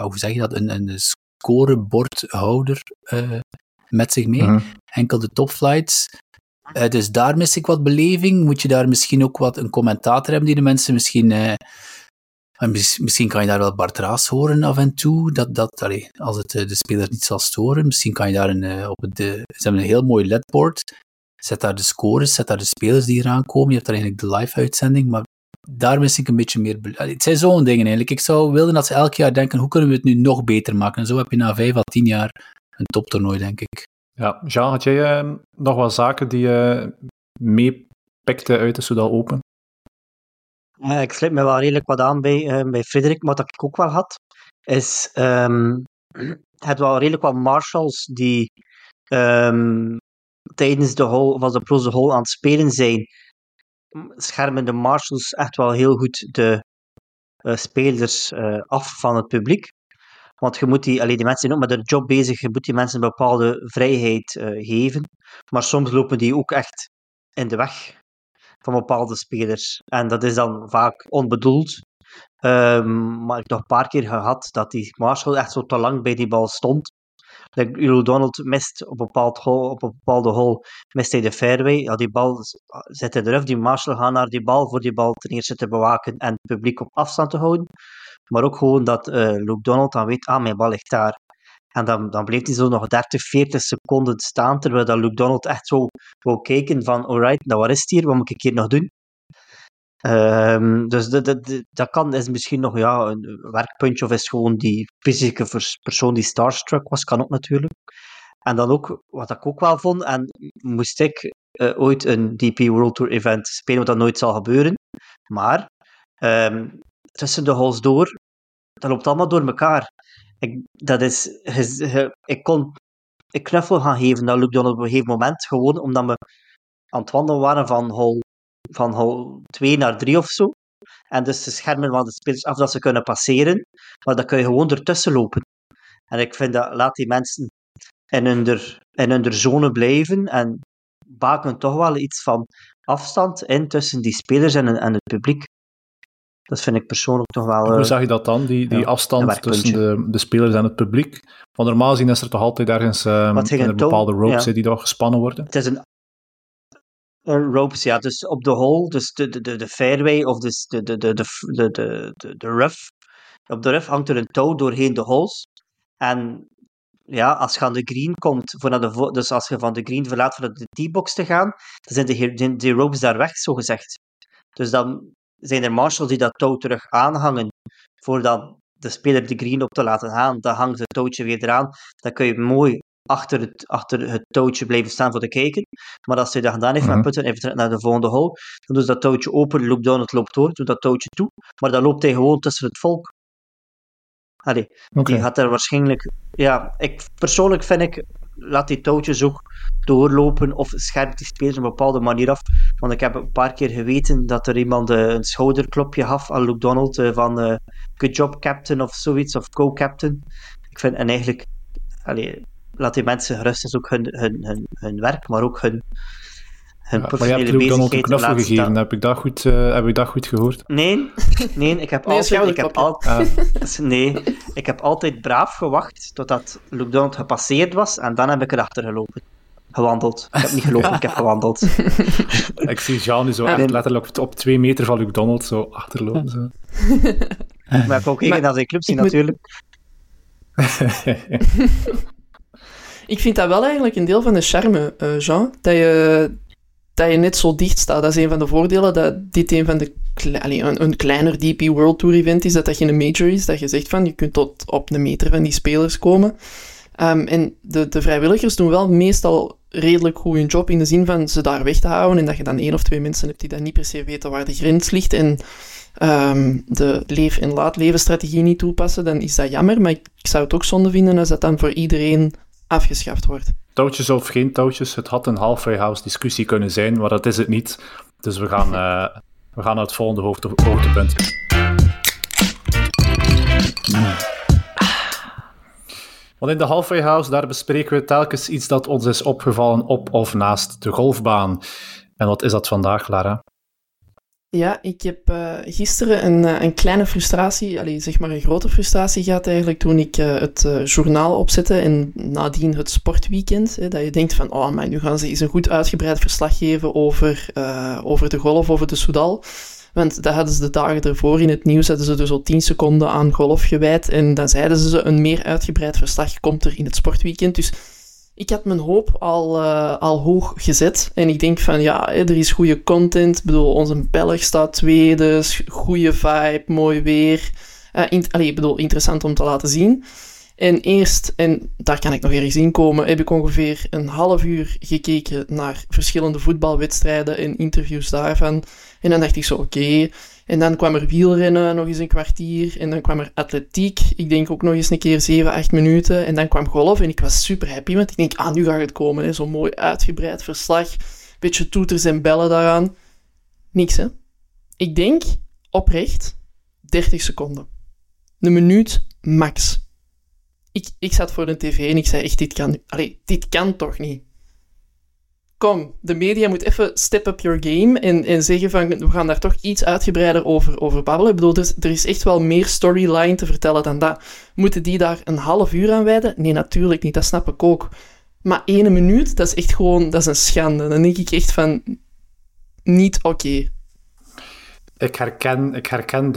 scorebordhouder met zich mee. Mm-hmm. Enkel de topflights. Dus daar mis ik wat beleving. Moet je daar misschien ook wat een commentator hebben die de mensen misschien... Misschien kan je daar wel Bart Raas horen af en toe, als het de speler niet zal storen. Misschien kan je daar ze hebben een heel mooi ledboard. Zet daar de scores, zet daar de spelers die eraan komen. Je hebt daar eigenlijk de live-uitzending, maar daar mis ik een beetje meer... Het zijn zo'n dingen eigenlijk. Ik zou willen dat ze elk jaar denken, hoe kunnen we het nu nog beter maken? En zo heb je na 5 à 10 jaar een toptoernooi, denk ik. Ja, Jean, had jij nog wat zaken die je meepikte uit de Soudal Open? Ik sluit me wel redelijk wat aan bij Frederik, maar wat ik ook wel had, is het wel redelijk wat marshals die tijdens de hole, of de pros de hole aan het spelen zijn, schermen de marshals echt wel heel goed de spelers af van het publiek. Want je moet die mensen zijn ook met hun job bezig, je moet die mensen een bepaalde vrijheid geven. Maar soms lopen die ook echt in de weg van bepaalde spelers. En dat is dan vaak onbedoeld. Maar ik heb nog een paar keer gehad dat die Marshall echt zo te lang bij die bal stond. Like Luke Donald mist op een bepaalde hole mist hij de fairway. Ja, die bal zit in de rug. Die Marshall gaat naar die bal voor die bal ten eerste te bewaken en het publiek op afstand te houden. Maar ook gewoon dat Luke Donald dan weet, mijn bal ligt daar. En dan bleef hij zo nog 30, 40 seconden staan, terwijl dat Luke Donald echt zo wou kijken van, alright, nou wat is het hier, wat moet ik hier nog doen? Dus dat is misschien nog een werkpuntje, of is gewoon die fysieke persoon die starstruck was, kan ook natuurlijk. En dan ook, wat ik ook wel vond, en moest ik ooit een DP World Tour event spelen, wat dat nooit zal gebeuren, maar tussen de holes door, dat loopt allemaal door elkaar. Ik kon knuffel gaan geven naar Luke Donald op een gegeven moment, gewoon omdat we aan het wandelen waren van hole 2 naar 3 of zo. En dus ze schermen van de spelers af dat ze kunnen passeren, maar dan kun je gewoon ertussen lopen. En ik vind dat, laat die mensen in hun zone blijven en baken toch wel iets van afstand in tussen die spelers en het publiek. Dat vind ik persoonlijk toch wel... Hoe zag je dat dan, die afstand tussen de spelers en het publiek? Want normaal gezien is er toch altijd ergens een bepaalde ropes die daar gespannen worden? Het is een Ropes, ja. Dus op de hole, dus de fairway of dus de rough. Op de rough hangt er een touw doorheen de holes. En ja, als je aan de green komt, dus als je van de green verlaat voor naar de teebox te gaan, dan zijn die ropes daar weg, zogezegd. Dus dan zijn er marshals die dat touw terug aanhangen, voordat de speler de green op te laten gaan. Dan hangt het touwtje weer eraan. Dan kun je mooi achter het touwtje blijven staan voor de kijken. Maar als hij dat gedaan heeft met putten en even naar de volgende hole, dan doet dat touwtje open, loopt down, het loopt door, doet dat touwtje toe. Maar dan loopt hij gewoon tussen het volk. Allee, die gaat er waarschijnlijk... Ja, persoonlijk vind ik, laat die touwtjes ook doorlopen of scherp die spelers op een bepaalde manier af. Want ik heb een paar keer geweten dat er iemand een schouderklopje gaf aan Luke Donald van good job captain of zoiets, of co-captain. Ik vind, en eigenlijk, laat die mensen gerust eens ook hun werk, maar ook hun professionele bezigheid. Maar je hebt Luke Donald een knuffel gegeven, heb ik dat goed gehoord? Nee, ik heb altijd braaf gewacht totdat Luke Donald gepasseerd was en dan heb ik erachter gewandeld. Ik heb niet gelopen, ik heb gewandeld. Ik zie Jean nu zo echt letterlijk op 2 meter van Luke Donald zo achterlopen. Zo. Maar ik kan ook kijken naar zijn club zien, natuurlijk. Ik vind dat wel eigenlijk een deel van de charme, Jean, dat je net zo dicht staat. Dat is een van de voordelen, dat dit een van de een kleiner DP World Tour event is, dat je een major is, dat je zegt van, je kunt tot op een meter van die spelers komen. En de vrijwilligers doen wel meestal redelijk goed hun job, in de zin van ze daar weg te houden, en dat je dan 1 of 2 mensen hebt die dan niet per se weten waar de grens ligt, en de leef- en laat-leven-strategie niet toepassen, dan is dat jammer, maar ik zou het ook zonde vinden als dat dan voor iedereen afgeschaft wordt. Touwtjes of geen touwtjes, het had een halfway house discussie kunnen zijn, maar dat is het niet. Dus we gaan naar het volgende hoogtepunt. Want in de halfway house, daar bespreken we telkens iets dat ons is opgevallen op of naast de golfbaan. En wat is dat vandaag, Lara? Ja, ik heb gisteren een kleine frustratie, zeg maar een grote frustratie gehad eigenlijk, toen ik het journaal opzette en nadien het sportweekend. Dat je denkt van, maar nu gaan ze eens een goed uitgebreid verslag geven over de golf, over de Soudal. Want dat hadden ze de dagen ervoor in het nieuws, hadden ze er zo 10 seconden aan golf gewijd. En dan zeiden ze, een meer uitgebreid verslag komt er in het sportweekend. Dus ik had mijn hoop al hoog gezet. En ik denk van, ja, er is goede content. Ik bedoel, onze Belg staat tweede, goede vibe, mooi weer. Interessant om te laten zien. En daar kan ik nog ergens in komen, heb ik ongeveer een half uur gekeken naar verschillende voetbalwedstrijden en interviews daarvan. En dan dacht ik zo, oké. En dan kwam er wielrennen, nog eens een kwartier. En dan kwam er atletiek, ik denk ook nog eens een keer 7-8 minuten. En dan kwam golf en ik was super happy, want ik denk, nu gaat het komen. Zo'n mooi uitgebreid verslag, beetje toeters en bellen daaraan. Niks, hè. Ik denk, oprecht, 30 seconden. Een minuut, max. Ik zat voor de tv en ik zei echt, dit kan toch niet? Kom, de media moet even step up your game en zeggen van, we gaan daar toch iets uitgebreider over babbelen. Ik bedoel, er is echt wel meer storyline te vertellen dan dat. Moeten die daar een half uur aan wijden? Nee, natuurlijk niet, dat snap ik ook. Maar 1 minuut, dat is echt gewoon, dat is een schande. Dan denk ik echt van, niet oké. Ik herken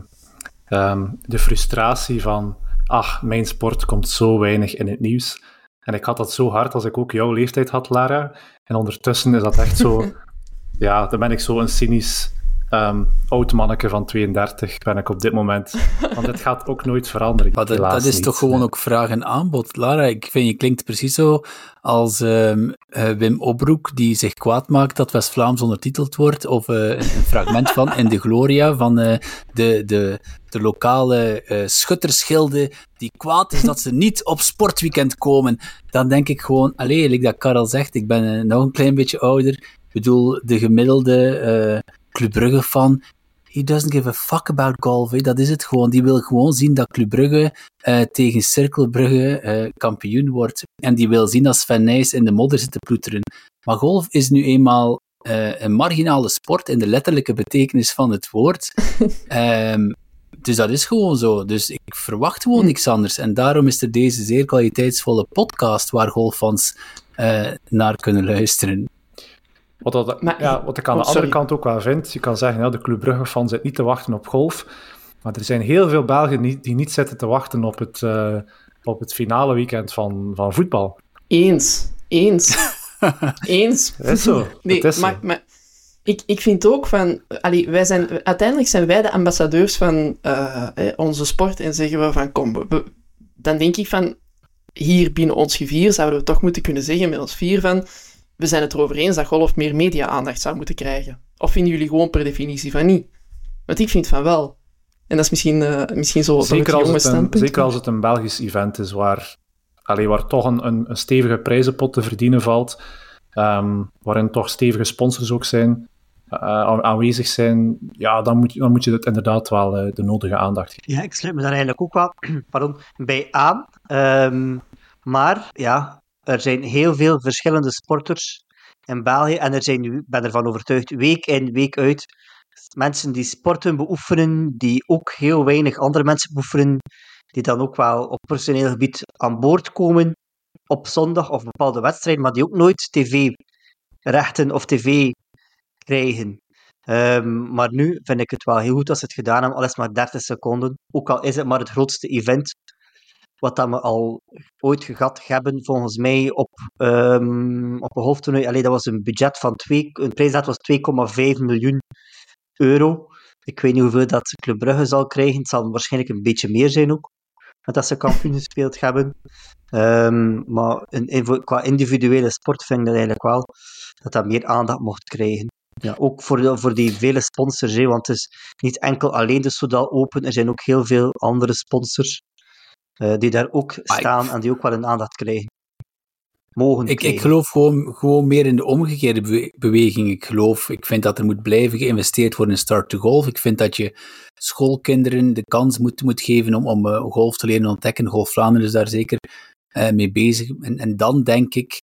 de frustratie van, mijn sport komt zo weinig in het nieuws. En ik had dat zo hard als ik ook jouw leeftijd had, Lara. En ondertussen is dat echt zo... Ja, dan ben ik zo een cynisch oud manneke van 32, ben ik op dit moment. Want dit gaat ook nooit veranderen. Maar dat is niet, toch gewoon ook vraag en aanbod. Lara, ik vind je klinkt precies zo als Wim Obroek, die zich kwaad maakt dat West-Vlaams ondertiteld wordt, of een fragment van in de Gloria van de lokale schuttersgilde die kwaad is dat ze niet op sportweekend komen. Dan denk ik gewoon, like dat Karel zegt, ik ben nog een klein beetje ouder. Ik bedoel, de gemiddelde Club Brugge-fan, he doesn't give a fuck about golf. Dat is het gewoon. Die wil gewoon zien dat Club Brugge tegen Cercle Brugge kampioen wordt. En die wil zien dat Sven Nys in de modder zit te ploeteren. Maar golf is nu eenmaal een marginale sport in de letterlijke betekenis van het woord. Dus dat is gewoon zo. Dus ik verwacht gewoon niks anders. En daarom is er deze zeer kwaliteitsvolle podcast waar golffans naar kunnen luisteren. Wat ik aan de andere kant ook wel vind, je kan zeggen, de Club Brugge-fan zit niet te wachten op golf, maar er zijn heel veel Belgen die niet zitten te wachten op het finale weekend van voetbal. Eens. Dat is zo. Nee, maar ik vind ook van... uiteindelijk zijn wij de ambassadeurs van onze sport en zeggen we van, kom, dan denk ik van, hier binnen ons gevier zouden we toch moeten kunnen zeggen met ons vier van, we zijn het erover eens dat golf meer media-aandacht zou moeten krijgen. Of vinden jullie gewoon per definitie van niet? Want ik vind van wel. En dat is misschien zo... Zeker als het een Belgisch event is, waar toch een stevige prijzenpot te verdienen valt, waarin toch stevige sponsors ook zijn, aanwezig zijn, dan moet je het inderdaad wel de nodige aandacht geven. Ja, ik sluit me daar eigenlijk ook wel bij aan. Maar ja, er zijn heel veel verschillende sporters in België en er zijn nu, ben ervan overtuigd, week in, week uit, mensen die sporten beoefenen, die ook heel weinig andere mensen beoefenen, die dan ook wel op personeel gebied aan boord komen op zondag of bepaalde wedstrijden, maar die ook nooit tv-rechten of tv krijgen. Maar nu vind ik het wel heel goed dat ze het gedaan hebben, al is het maar 30 seconden. Ook al is het maar het grootste event wat dat we al ooit gehad hebben, volgens mij, op een hoofdtoernooi. Dat was een budget van een prijs dat was 2,5 miljoen euro. Ik weet niet hoeveel dat Club Brugge zal krijgen. Het zal waarschijnlijk een beetje meer zijn ook, dat ze kampioen gespeeld hebben. Maar qua individuele sport vind ik dat eigenlijk wel dat meer aandacht mocht krijgen. Ja, ook voor die vele sponsors, want het is niet enkel alleen de Soudal Open, er zijn ook heel veel andere sponsors die daar ook staan en die ook wel een aandacht krijgen. Ik geloof gewoon meer in de omgekeerde beweging. Ik vind dat er moet blijven geïnvesteerd worden in Start to Golf. Ik vind dat je schoolkinderen de kans moet geven om golf te leren ontdekken. Golf Vlaanderen is daar zeker mee bezig. En dan denk ik,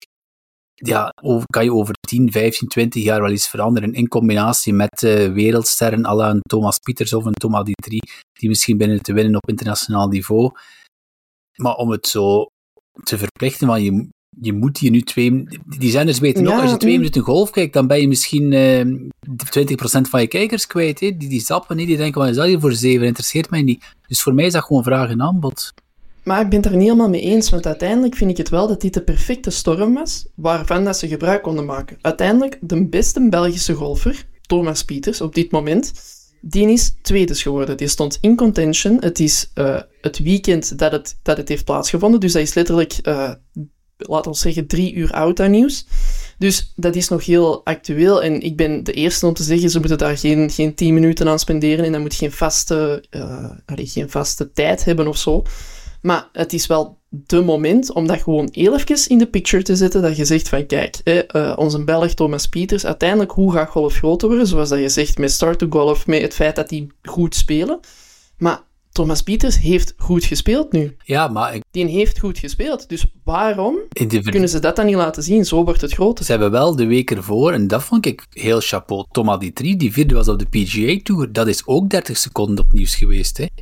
kan je over 10, 15, 20 jaar wel iets veranderen in combinatie met wereldsterren à la een Thomas Pieters of een Thomas Ditry, die misschien binnen te winnen op internationaal niveau. Maar om het zo te verplichten, want je moet hier nu die zenders weten nog, als je 2 minuten golf kijkt, dan ben je misschien 20% van je kijkers kwijt. Hè? Die zappen, die denken, wat is dat hier voor 7? Interesseert mij niet. Dus voor mij is dat gewoon vraag en aanbod. Maar ik ben het er niet helemaal mee eens, want uiteindelijk vind ik het wel dat dit de perfecte storm was, waarvan dat ze gebruik konden maken. Uiteindelijk, de beste Belgische golfer, Thomas Pieters, op dit moment, die is tweede geworden. Die stond in contention. Het is het weekend dat het heeft plaatsgevonden, dus dat is letterlijk, laten we zeggen, 3 uur oud aan nieuws. Dus dat is nog heel actueel en ik ben de eerste om te zeggen, ze moeten daar geen 10 minuten aan spenderen en dat moet geen vaste tijd hebben of zo. Maar het is wel de moment om dat gewoon even in de picture te zetten, dat je zegt van, kijk, onze Belg Thomas Pieters, uiteindelijk, hoe gaat golf groter worden? Zoals dat je zegt, met Start to Golf, met het feit dat die goed spelen. Maar Thomas Pieters heeft goed gespeeld nu. Ja, maar... Die heeft goed gespeeld, dus waarom kunnen ze dat dan niet laten zien? Zo wordt het groter. Ze hebben wel de week ervoor, en dat vond ik heel chapeau, Thomas Ditry, die vierde was op de PGA Tour, dat is ook 30 seconden op nieuws geweest, hè?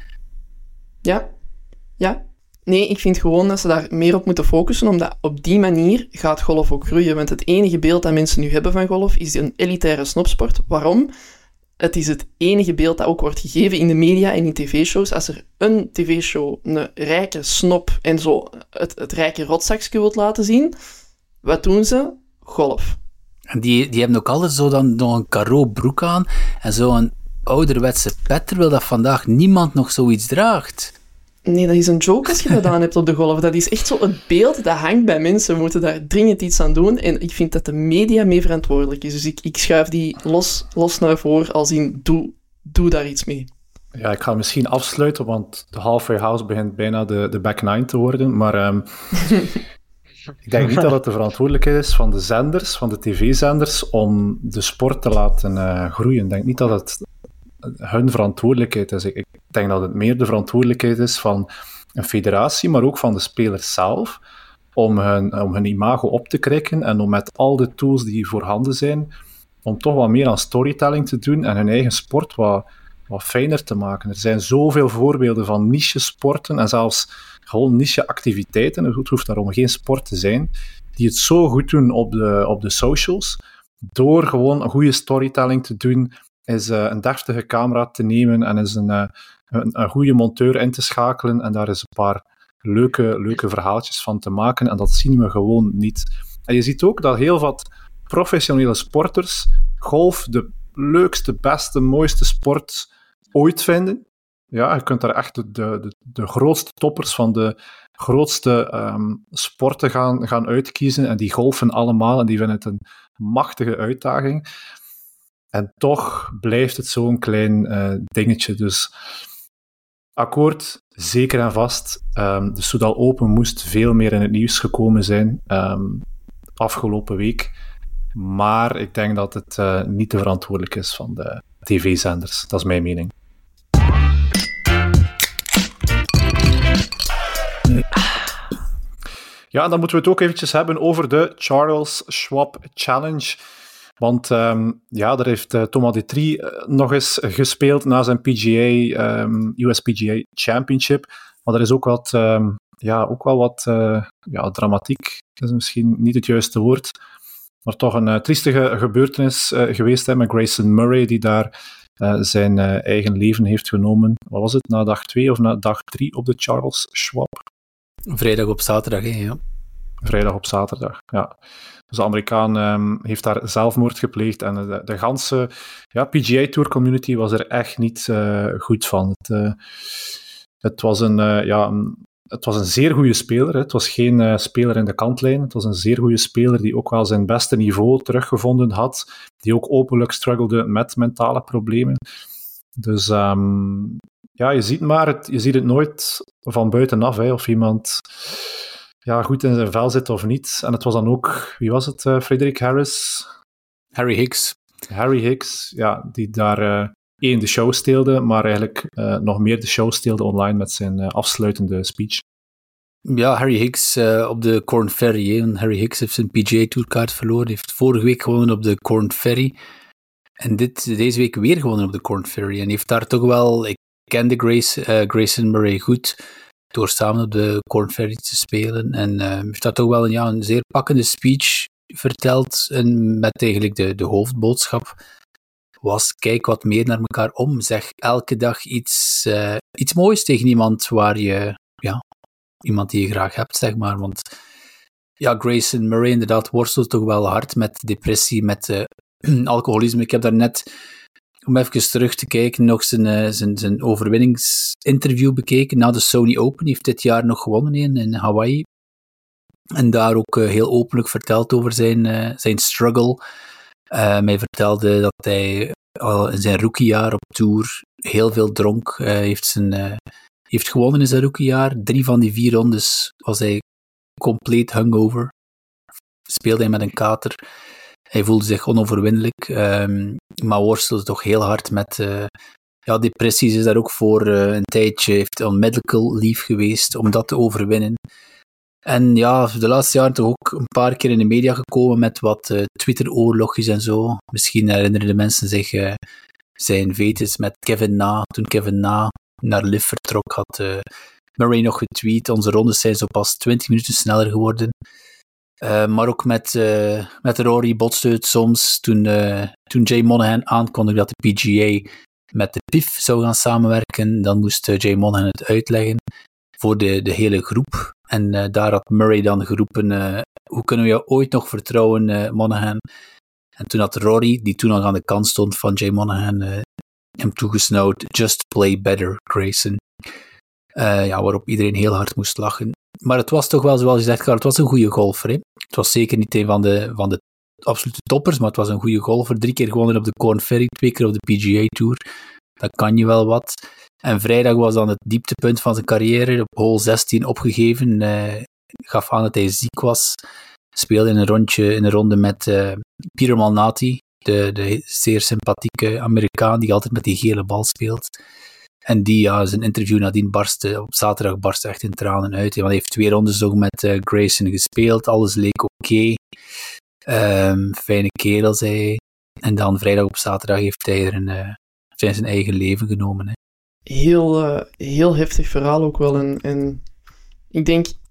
Ja. Nee, ik vind gewoon dat ze daar meer op moeten focussen, omdat op die manier gaat golf ook groeien. Want het enige beeld dat mensen nu hebben van golf is een elitaire snopsport. Waarom? Het is het enige beeld dat ook wordt gegeven in de media en in tv-shows. Als er een tv-show een rijke snop en zo het rijke rotzakje wilt laten zien, wat doen ze? Golf. En die hebben ook altijd zo dan nog een caro broek aan en zo'n ouderwetse pet, terwijl dat vandaag niemand nog zoiets draagt. Nee, dat is een joke als je dat aan hebt op de golf. Dat is echt zo het beeld dat hangt bij mensen. We moeten daar dringend iets aan doen. En ik vind dat de media mee verantwoordelijk is. Dus ik schuif die los naar voren als in doe daar iets mee. Ja, ik ga misschien afsluiten, want de Halfway House begint bijna de back nine te worden. Maar ik denk niet dat het de verantwoordelijkheid is van de zenders, van de tv-zenders, om de sport te laten groeien. Ik denk niet dat het hun verantwoordelijkheid is. Ik denk dat het meer de verantwoordelijkheid is van een federatie, maar ook van de spelers zelf, om hun imago op te krikken en om met al de tools die voorhanden zijn, om toch wat meer aan storytelling te doen en hun eigen sport wat fijner te maken. Er zijn zoveel voorbeelden van niche-sporten en zelfs gewoon niche-activiteiten, het hoeft daarom geen sport te zijn, die het zo goed doen op de socials, door gewoon een goede storytelling te doen, is een deftige camera te nemen en is een goede monteur in te schakelen en daar is een paar leuke verhaaltjes van te maken en dat zien we gewoon niet. En je ziet ook dat heel wat professionele sporters golf de leukste, beste, mooiste sport ooit vinden. Ja, je kunt daar echt de grootste toppers van de grootste sporten gaan uitkiezen en die golfen allemaal en die vinden het een machtige uitdaging. En toch blijft het zo'n klein dingetje. Dus akkoord, zeker en vast. De Soudal Open moest veel meer in het nieuws gekomen zijn afgelopen week. Maar ik denk dat het niet te verantwoordelijk is van de tv-zenders. Dat is mijn mening. Ja, dan moeten we het ook eventjes hebben over de Charles Schwab Challenge. Want daar heeft Thomas Detry nog eens gespeeld na zijn US PGA Championship. Maar er is ook wel wat dramatiek. Dat is misschien niet het juiste woord. Maar toch een triestige gebeurtenis geweest met Grayson Murray, die daar zijn eigen leven heeft genomen. Wat was het, na dag 2 of na dag 3 op de Charles Schwab? Vrijdag op zaterdag, ja. Vrijdag op zaterdag, ja. Dus de Amerikaan heeft daar zelfmoord gepleegd en de ganse PGA Tour community was er echt niet goed van. Het was een zeer goede speler. Hè. Het was geen speler in de kantlijn. Het was een zeer goede speler die ook wel zijn beste niveau teruggevonden had. Die ook openlijk struggelde met mentale problemen. Dus je ziet het nooit van buitenaf, hè, of iemand goed in zijn vel zit of niet. En het was dan ook, wie was het? Frederik Harris? Harry Hicks. Harry Hicks, ja, die daar de show steelde, maar eigenlijk nog meer de show steelde online met zijn afsluitende speech. Ja, Harry Hicks op de Corn Ferry. En Harry Hicks heeft zijn PGA Tourkaart verloren. Hij heeft vorige week gewonnen op de Corn Ferry. En deze week weer gewonnen op de Corn Ferry. En heeft daar toch wel... Ik kende Grayson Murray goed door samen op de Corn Ferry te spelen. En heeft daar toch wel een zeer pakkende speech verteld. En met eigenlijk de hoofdboodschap was: kijk wat meer naar elkaar om. Zeg elke dag iets moois tegen iemand waar je... iemand die je graag hebt, zeg maar. Want Grayson Murray inderdaad worstelt toch wel hard met depressie, met alcoholisme. Ik heb daar net, om even terug te kijken, nog zijn overwinningsinterview bekeken na de Sony Open. Hij heeft dit jaar nog gewonnen in Hawaii. En daar ook heel openlijk verteld over zijn struggle. Hij vertelde dat hij al in zijn rookiejaar op tour heel veel dronk. Heeft gewonnen in zijn rookiejaar. 3 van die 4 rondes was hij compleet hungover. Speelde hij met een kater. Hij voelde zich onoverwinnelijk, maar worstelde toch heel hard met depressies. Is daar ook voor een tijdje, heeft on medical leave geweest om dat te overwinnen. En de laatste jaren toch ook een paar keer in de media gekomen met wat Twitter-oorlogjes en zo. Misschien herinneren de mensen zich zijn vetes met Kevin Na. Toen Kevin Na naar LIV vertrok, had Murray nog getweet: onze rondes zijn zo pas 20 minuten sneller geworden. Maar ook met Rory botste het soms. Toen Jay Monahan aankondigde dat de PGA met de PIF zou gaan samenwerken, dan moest Jay Monahan het uitleggen voor de hele groep. En daar had Murray dan geroepen: hoe kunnen we jou ooit nog vertrouwen, Monahan? En toen had Rory, die toen al aan de kant stond van Jay Monahan, hem toegesnauwd: just play better, Grayson. Waarop iedereen heel hard moest lachen. Maar het was toch wel, zoals je zegt, het was een goede golfer. Hè? Het was zeker niet een van de absolute toppers, maar het was een goede golfer. 3 keer gewonnen op de Corn Ferry, 2 keer op de PGA Tour. Dat kan je wel wat. En vrijdag was dan het dieptepunt van zijn carrière. Op hole 16 opgegeven. Gaf aan dat hij ziek was. Speelde in een ronde met Peter Malnati, de zeer sympathieke Amerikaan die altijd met die gele bal speelt. En die, zijn interview nadien op zaterdag barstte echt in tranen uit. Want hij heeft 2 rondes ook met Grayson gespeeld. Alles leek oké. Fijne kerel, zei hij. En dan vrijdag op zaterdag heeft hij zijn eigen leven genomen. Hè. Heel heftig verhaal ook wel. En ik denk,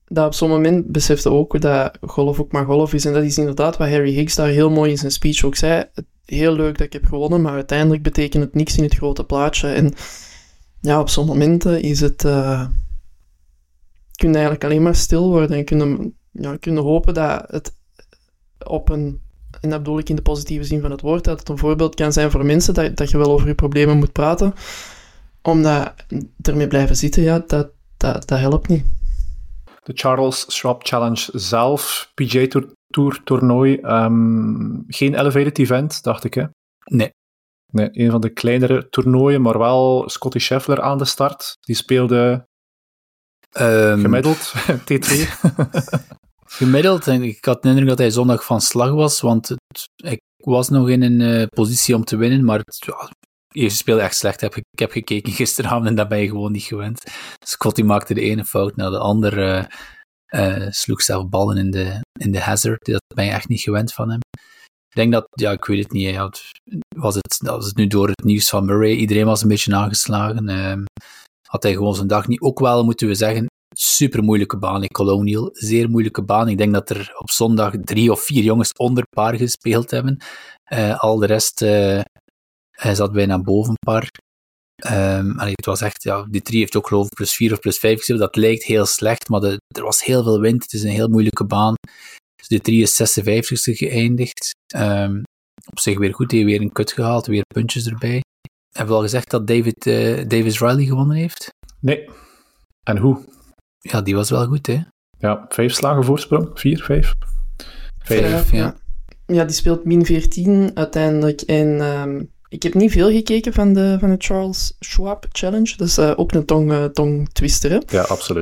dat op zo'n moment besefte ook dat golf ook maar golf is. En dat is inderdaad wat Harry Higgs daar heel mooi in zijn speech ook zei. Heel leuk dat ik heb gewonnen, maar uiteindelijk betekent het niks in het grote plaatje. En ja, op zo'n momenten is het... kun je eigenlijk alleen maar stil worden en kun je hopen dat het op een... En dat bedoel ik in de positieve zin van het woord, dat het een voorbeeld kan zijn voor mensen dat je wel over je problemen moet praten. Omdat ermee blijven zitten, ja, dat helpt niet. De Charles Schwab Challenge zelf, PGA Tour toernooi, geen elevated event, dacht ik, hè? Nee, een van de kleinere toernooien, maar wel Scottie Scheffler aan de start. Die speelde gemiddeld T2. Gemiddeld, en ik had de indruk dat hij zondag van slag was, want ik was nog in een positie om te winnen, maar je speelde echt slecht. Ik heb gekeken gisteravond en dat ben je gewoon niet gewend. Scottie maakte de ene fout na de andere, sloeg zelf ballen in de hazard. Dat ben je echt niet gewend van hem. Ik denk dat, ja, ik weet het niet, was het nu door het nieuws van Murray, iedereen was een beetje aangeslagen. Had hij gewoon zijn dag niet, ook wel moeten we zeggen, super moeilijke baan in Colonial, zeer moeilijke baan. Ik denk dat er op zondag 3 of 4 jongens onder par gespeeld hebben. Al de rest zat bijna boven par. Het was echt, ja, die 3 heeft ook geloof ik +4 of +5 gespeeld. Dat lijkt heel slecht, maar er was heel veel wind. Het is een heel moeilijke baan. Dus de 3 is 56e geëindigd. Op zich weer goed, hij heeft weer een kut gehaald, weer puntjes erbij. Hebben we al gezegd dat Davis Riley gewonnen heeft? Nee. En hoe? Ja, die was wel goed, hè? Ja, 5 slagen voorsprong? 4, 5? 5, ja. Ja, die speelt min 14 uiteindelijk. En ik heb niet veel gekeken van de Charles Schwab Challenge. Dat is ook een tongtwister, hè? Ja, absoluut.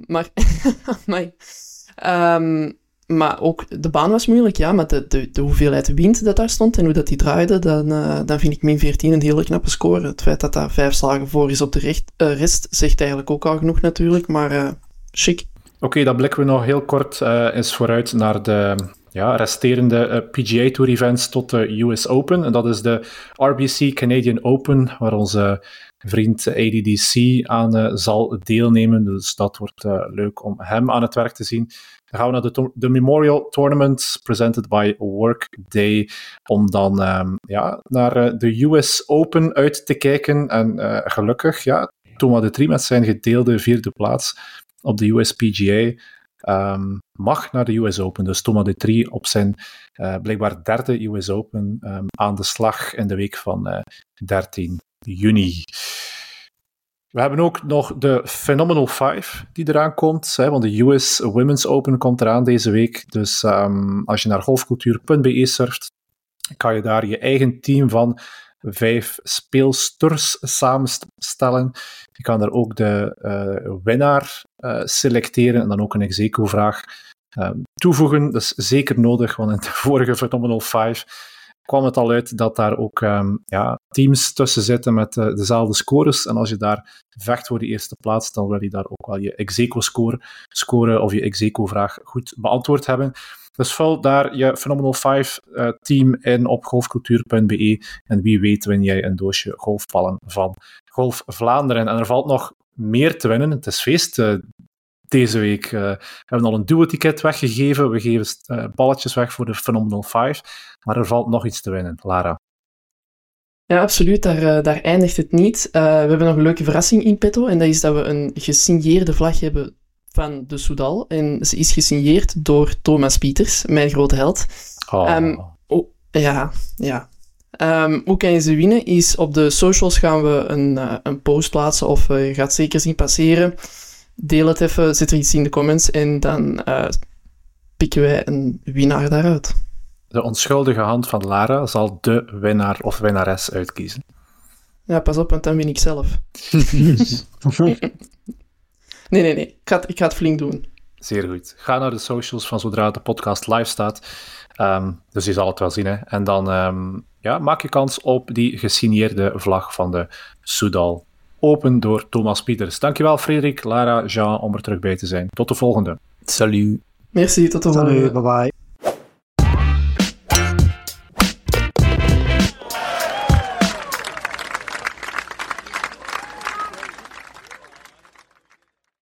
Maar ook de baan was moeilijk, ja. Maar de hoeveelheid wind dat daar stond en hoe dat die draaide, dan vind ik min 14 een hele knappe score. Het feit dat dat 5 slagen voor is op de rest zegt eigenlijk ook al genoeg natuurlijk, maar chic. Oké, dan blikken we nog heel kort eens vooruit naar de resterende PGA Tour events tot de US Open. En dat is de RBC Canadian Open, waar onze vriend ADDC aan zal deelnemen. Dus dat wordt leuk om hem aan het werk te zien. Dan gaan we naar de Memorial Tournament, presented by Workday, om dan naar de US Open uit te kijken. En gelukkig, ja, Thomas de Trie met zijn gedeelde 4e plaats op de US PGA mag naar de US Open. Dus Thomas de Trie op zijn blijkbaar 3e US Open aan de slag in de week van 13 juni. We hebben ook nog de Phenomenal 5 die eraan komt, want de US Women's Open komt eraan deze week. Dus als je naar golfcultuur.be surft, kan je daar je eigen team van 5 speelsters samenstellen. Je kan daar ook de winnaar selecteren en dan ook een ex-aequo-vraag toevoegen. Dat is zeker nodig, want in de vorige Phenomenal 5 kwam het al uit dat daar ook teams tussen zitten met dezelfde scores. En als je daar vecht voor de eerste plaats, dan wil je daar ook wel je ex-aequo-score of je ex-aequo-vraag goed beantwoord hebben. Dus vul daar je Phenomenal 5 team in op golfcultuur.be en wie weet win jij een doosje golfballen van Golf Vlaanderen. En er valt nog meer te winnen. Het is feest deze week. We hebben al een duo-ticket weggegeven. We geven balletjes weg voor de Phenomenal 5. Maar er valt nog iets te winnen. Lara. Ja, absoluut. Daar eindigt het niet. We hebben nog een leuke verrassing in petto. En dat is dat we een gesigneerde vlag hebben van de Soudal. En ze is gesigneerd door Thomas Pieters, mijn grote held. Hoe kan je ze winnen? Is op de socials gaan we een post plaatsen, of je gaat zeker zien passeren. Deel het even, zet er iets in de comments en dan pikken wij een winnaar daaruit. De onschuldige hand van Lara zal de winnaar of winnares uitkiezen. Ja, pas op, want dan win ik zelf. Nee. Ik ga het flink doen. Zeer goed. Ga naar de socials van zodra de podcast live staat. Dus je zal het wel zien. Hè. En dan maak je kans op die gesigneerde vlag van de Soudal. Open door Thomas Pieters. Dankjewel Frederik, Lara, Jean om er terug bij te zijn. Tot de volgende. Salut. Merci, tot de volgende. Salut, bye bye.